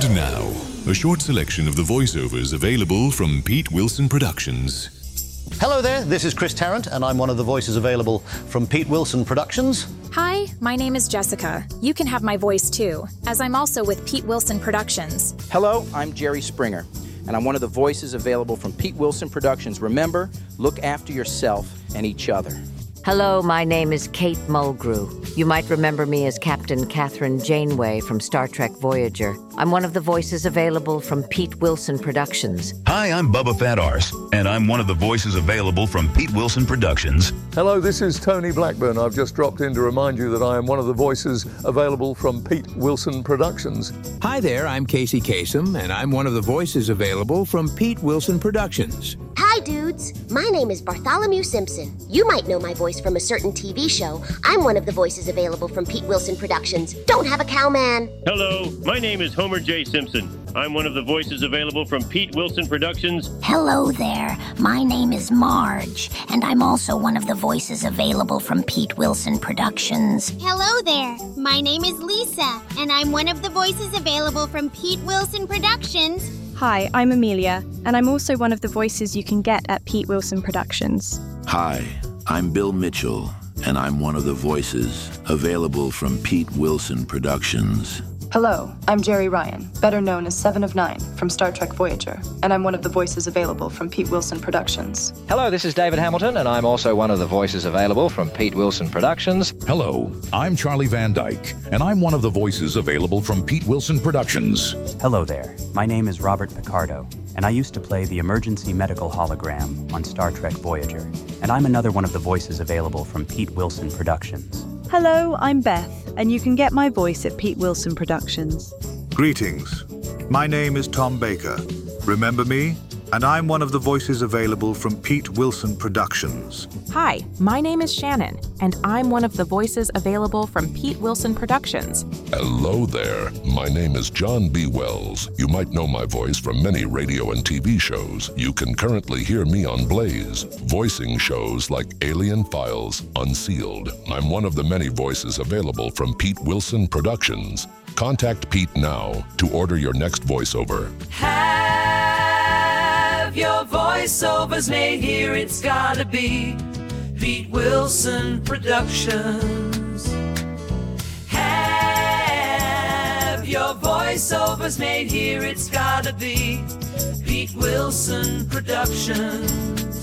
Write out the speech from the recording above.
And now, a short selection of the voiceovers available from Pete Wilson Productions. Hello there, this is Chris Tarrant, and I'm one of the voices available from Pete Wilson Productions. Hi, my name is Jessica. You can have my voice too, as I'm also with Pete Wilson Productions. Hello, I'm Jerry Springer, and I'm one of the voices available from Pete Wilson Productions. Remember, look after yourself and each other. Hello, my name is Kate Mulgrew. You might remember me as Captain Catherine Janeway from Star Trek Voyager. I'm one of the voices available from Pete Wilson Productions. Hi, I'm Bubba Fat Arse, and I'm one of the voices available from Pete Wilson Productions. Hello, this is Tony Blackburn. I've just dropped in to remind you that I am one of the voices available from Pete Wilson Productions. Hi there, I'm Casey Kasem, and I'm one of the voices available from Pete Wilson Productions. Hi, dudes. My name is Bartholomew Simpson. You might know my voice from a certain TV show. I'm one of the voices available from Pete Wilson Productions. Don't have a cow, man. Hello, my name is Homer J. Simpson. I'm one of the voices available from Pete Wilson Productions. Hello there. My name is Marge, and I'm also one of the voices available from Pete Wilson Productions. Hello there. My name is Lisa, and I'm one of the voices available from Pete Wilson Productions. Hi, I'm Amelia, and I'm also one of the voices you can get at Pete Wilson Productions. Hi, I'm Bill Mitchell, and I'm one of the voices available from Pete Wilson Productions. Hello, I'm Jerry Ryan, better known as 7 of 9 from Star Trek Voyager, and I'm one of the voices available from Pete Wilson Productions. Hello, this is David Hamilton, and I'm also one of the voices available from Pete Wilson Productions. Hello, I'm Charlie Van Dyke, and I'm one of the voices available from Pete Wilson Productions. Hello there, my name is Robert Picardo, and I used to play the emergency medical hologram on Star Trek Voyager, and I'm another one of the voices available from Pete Wilson Productions. Hello, I'm Beth, and you can get my voice at Pete Wilson Productions. Greetings. My name is Tom Baker. Remember me? And I'm one of the voices available from Pete Wilson Productions. Hi, my name is Shannon, and I'm one of the voices available from Pete Wilson Productions. Hello there. My name is John B. Wells. You might know my voice from many radio and TV shows. You can currently hear me on Blaze, voicing shows like Alien Files, Unsealed. I'm one of the many voices available from Pete Wilson Productions. Contact Pete now to order your next voiceover. Have your voiceovers made here, it's gotta be Pete Wilson Productions. Have your voiceovers made here, it's gotta be Pete Wilson Productions.